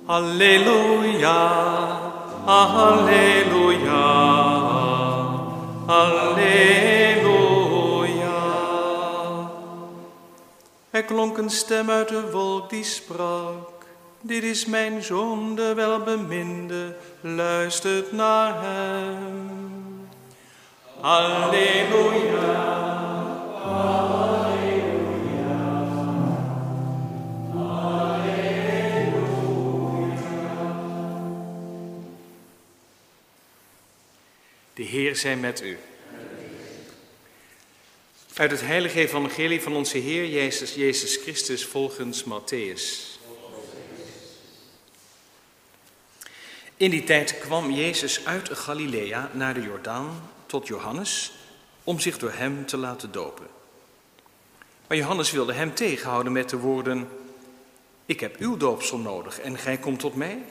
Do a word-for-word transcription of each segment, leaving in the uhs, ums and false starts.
Halleluja, halleluja, halleluja. Er klonk een stem uit de wolk die sprak: dit is mijn zoon, de welbeminde, luistert naar hem. Halleluja, halleluja, halleluja. De Heer zij met u. Uit het heilige evangelie van onze Heer Jezus, Jezus Christus volgens Mattheüs. In die tijd kwam Jezus uit Galilea naar de Jordaan tot Johannes om zich door hem te laten dopen. Maar Johannes wilde hem tegenhouden met de woorden: ik heb uw doopsel nodig en gij komt tot mij?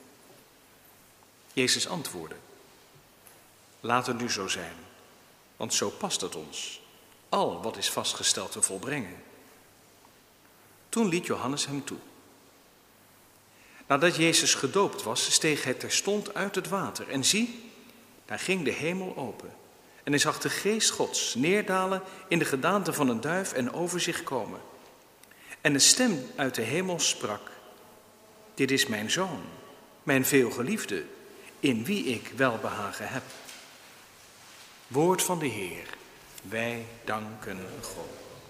Jezus antwoordde: laat het nu zo zijn, want zo past het ons, al wat is vastgesteld te volbrengen. Toen liet Johannes hem toe. Nadat Jezus gedoopt was, steeg hij terstond uit het water. En zie, daar ging de hemel open. En hij zag de geest Gods neerdalen in de gedaante van een duif en over zich komen. En een stem uit de hemel sprak: dit is mijn zoon, mijn veelgeliefde, in wie ik welbehagen heb. Woord van de Heer, wij danken God.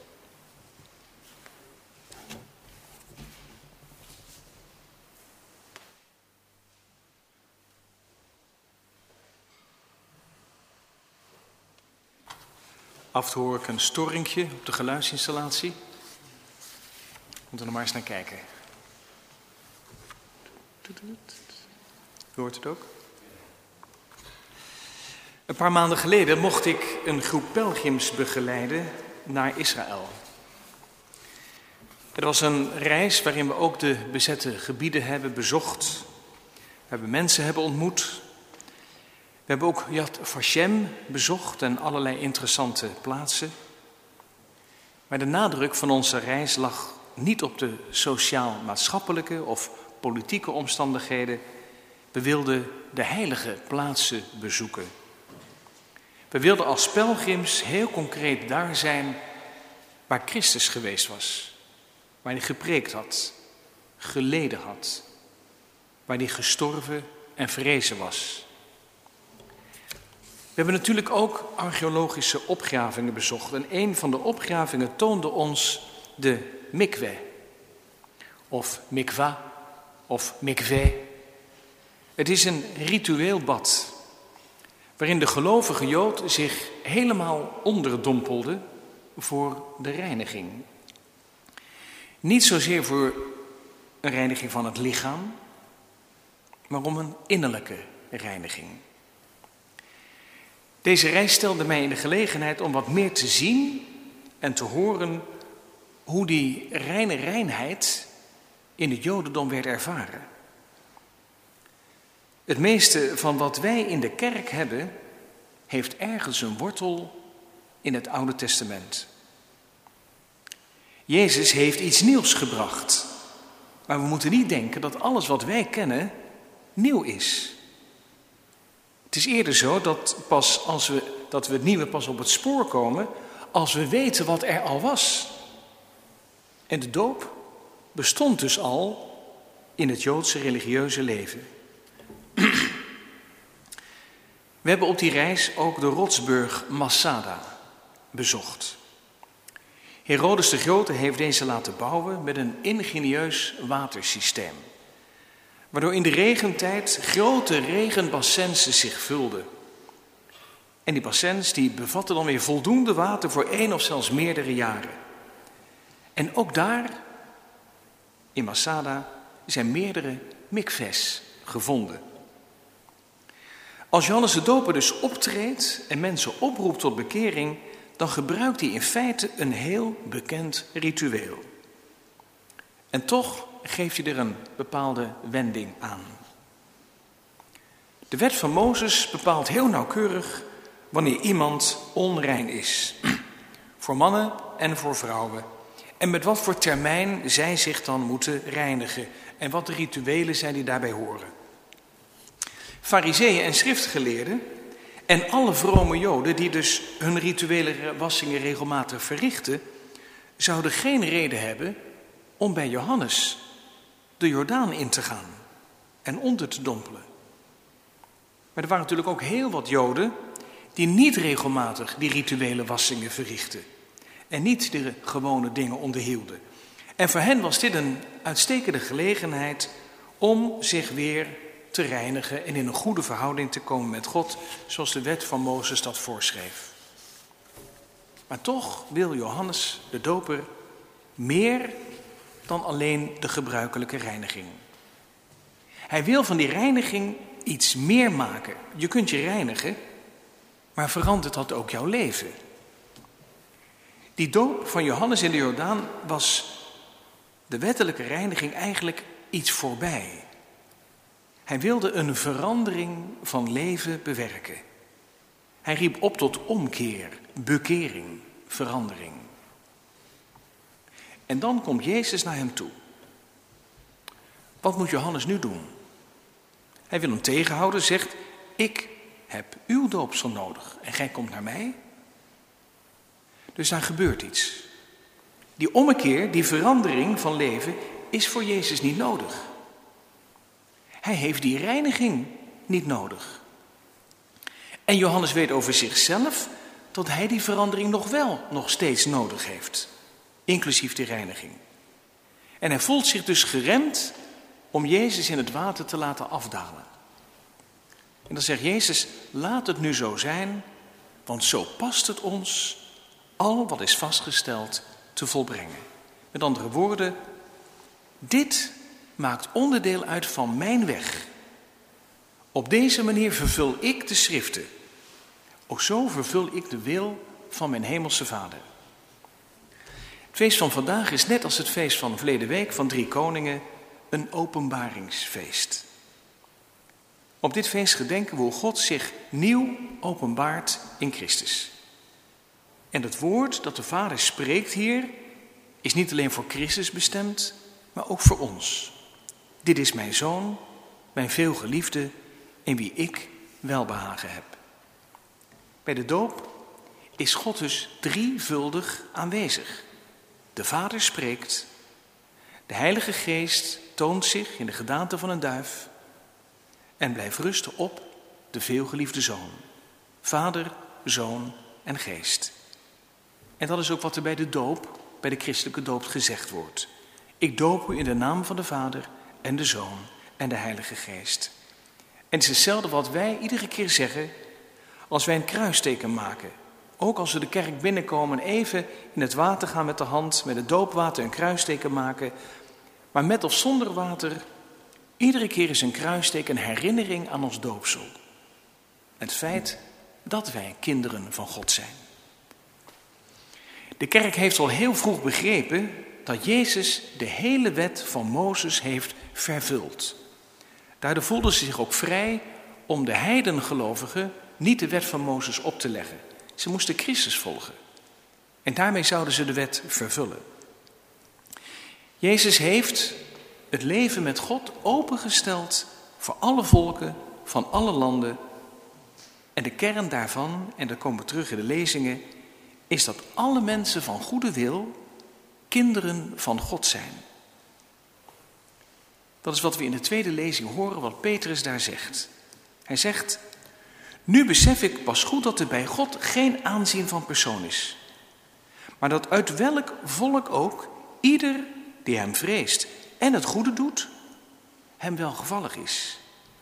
Af te horen een storingje op de geluidsinstallatie. Moeten we er maar eens naar kijken. U hoort het ook? Een paar maanden geleden mocht ik een groep pelgrims begeleiden naar Israël. Het was een reis waarin we ook de bezette gebieden hebben bezocht. We hebben mensen hebben ontmoet. We hebben ook Yad Vashem bezocht en allerlei interessante plaatsen. Maar de nadruk van onze reis lag niet op de sociaal-maatschappelijke of politieke omstandigheden. We wilden de heilige plaatsen bezoeken. We wilden als pelgrims heel concreet daar zijn waar Christus geweest was. Waar hij gepreekt had, geleden had. Waar hij gestorven en verrezen was. We hebben natuurlijk ook archeologische opgravingen bezocht. En een van de opgravingen toonde ons de mikwe. Of mikwa, of mikveh. Het is een ritueel bad, waarin de gelovige Jood zich helemaal onderdompelde voor de reiniging. Niet zozeer voor een reiniging van het lichaam, maar om een innerlijke reiniging. Deze reis stelde mij in de gelegenheid om wat meer te zien en te horen hoe die reine reinheid in het Jodendom werd ervaren. Het meeste van wat wij in de kerk hebben, heeft ergens een wortel in het Oude Testament. Jezus heeft iets nieuws gebracht, maar we moeten niet denken dat alles wat wij kennen nieuw is. Het is eerder zo dat, pas als we, dat we het nieuwe pas op het spoor komen als we weten wat er al was. En de doop bestond dus al in het Joodse religieuze leven. We hebben op die reis ook de rotsburg Masada bezocht. Herodes de Grote heeft deze laten bouwen met een ingenieus watersysteem, waardoor in de regentijd grote regenbassins zich vulden. En die bassins die bevatten dan weer voldoende water voor één of zelfs meerdere jaren. En ook daar, in Masada, zijn meerdere mikves gevonden. Als Johannes de Doper dus optreedt en mensen oproept tot bekering, dan gebruikt hij in feite een heel bekend ritueel. En toch geeft hij er een bepaalde wending aan. De wet van Mozes bepaalt heel nauwkeurig wanneer iemand onrein is. Voor mannen en voor vrouwen. En met wat voor termijn zij zich dan moeten reinigen. En wat de rituelen zijn die daarbij horen. Farizeeën en schriftgeleerden en alle vrome Joden die dus hun rituele wassingen regelmatig verrichten, zouden geen reden hebben om bij Johannes de Jordaan in te gaan en onder te dompelen. Maar er waren natuurlijk ook heel wat Joden die niet regelmatig die rituele wassingen verrichten en niet de gewone dingen onderhielden. En voor hen was dit een uitstekende gelegenheid om zich weer te reinigen en in een goede verhouding te komen met God, zoals de wet van Mozes dat voorschreef. Maar toch wil Johannes de Doper meer dan alleen de gebruikelijke reiniging. Hij wil van die reiniging iets meer maken. Je kunt je reinigen, maar verandert dat ook jouw leven? Die doop van Johannes in de Jordaan was de wettelijke reiniging eigenlijk iets voorbij. Hij wilde een verandering van leven bewerken. Hij riep op tot omkeer, bekering, verandering. En dan komt Jezus naar hem toe. Wat moet Johannes nu doen? Hij wil hem tegenhouden, zegt: ik heb uw doopsel nodig en gij komt naar mij. Dus daar gebeurt iets. Die ommekeer, die verandering van leven is voor Jezus niet nodig. Hij heeft die reiniging niet nodig. En Johannes weet over zichzelf dat hij die verandering nog wel nog steeds nodig heeft. Inclusief die reiniging. En hij voelt zich dus geremd om Jezus in het water te laten afdalen. En dan zegt Jezus: laat het nu zo zijn, want zo past het ons al wat is vastgesteld te volbrengen. Met andere woorden, dit maakt onderdeel uit van mijn weg. Op deze manier vervul ik de schriften. Ook zo vervul ik de wil van mijn hemelse Vader. Het feest van vandaag is net als het feest van verleden week van Drie Koningen een openbaringsfeest. Op dit feest gedenken we hoe God zich nieuw openbaart in Christus. En het woord dat de Vader spreekt hier is niet alleen voor Christus bestemd, maar ook voor ons. Dit is mijn Zoon, mijn veelgeliefde, in wie ik welbehagen heb. Bij de doop is God dus drievuldig aanwezig. De Vader spreekt, de Heilige Geest toont zich in de gedaante van een duif en blijft rusten op de veelgeliefde Zoon. Vader, Zoon en Geest. En dat is ook wat er bij de doop, bij de christelijke doop gezegd wordt. Ik doop u in de naam van de Vader en de Zoon en de Heilige Geest. En het is hetzelfde wat wij iedere keer zeggen als wij een kruisteken maken. Ook als we de kerk binnenkomen, even in het water gaan met de hand, met het doopwater een kruisteken maken. Maar met of zonder water, iedere keer is een kruisteken een herinnering aan ons doopsel. Het feit dat wij kinderen van God zijn. De kerk heeft al heel vroeg begrepen dat Jezus de hele wet van Mozes heeft vervuld. Daardoor voelden ze zich ook vrij om de heidengelovigen niet de wet van Mozes op te leggen. Ze moesten Christus volgen. En daarmee zouden ze de wet vervullen. Jezus heeft het leven met God opengesteld voor alle volken van alle landen. En de kern daarvan, en daar komen we terug in de lezingen, is dat alle mensen van goede wil kinderen van God zijn. Dat is wat we in de tweede lezing horen, wat Petrus daar zegt. Hij zegt: nu besef ik pas goed dat er bij God geen aanzien van persoon is. Maar dat uit welk volk ook ieder die hem vreest en het goede doet, hem welgevallig is.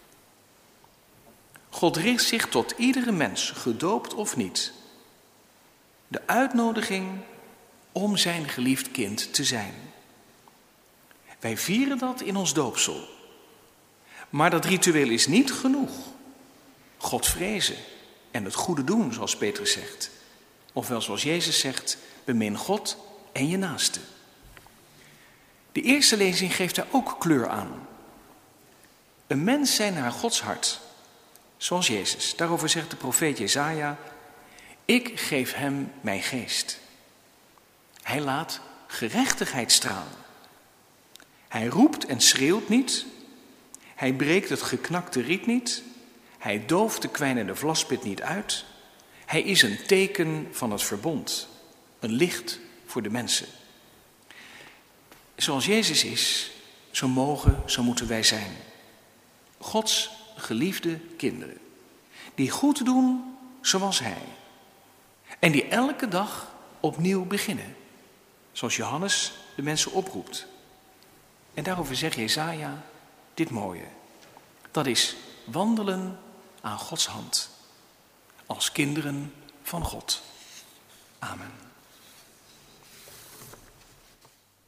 God richt zich tot iedere mens, gedoopt of niet. De uitnodiging om zijn geliefd kind te zijn. Wij vieren dat in ons doopsel. Maar dat ritueel is niet genoeg. God vrezen en het goede doen, zoals Petrus zegt. Ofwel zoals Jezus zegt, bemin God en je naaste. De eerste lezing geeft daar ook kleur aan. Een mens zijn naar Gods hart, zoals Jezus. Daarover zegt de profeet Jesaja: ik geef hem mijn geest. Hij laat gerechtigheid stralen. Hij roept en schreeuwt niet. Hij breekt het geknakte riet niet. Hij dooft de kwijnende vlaspit niet uit. Hij is een teken van het verbond. Een licht voor de mensen. Zoals Jezus is, zo mogen, zo moeten wij zijn. Gods geliefde kinderen. Die goed doen zoals Hij. En die elke dag opnieuw beginnen. Zoals Johannes de mensen oproept. En daarover zegt Jesaja dit mooie. Dat is wandelen aan Gods hand. Als kinderen van God. Amen.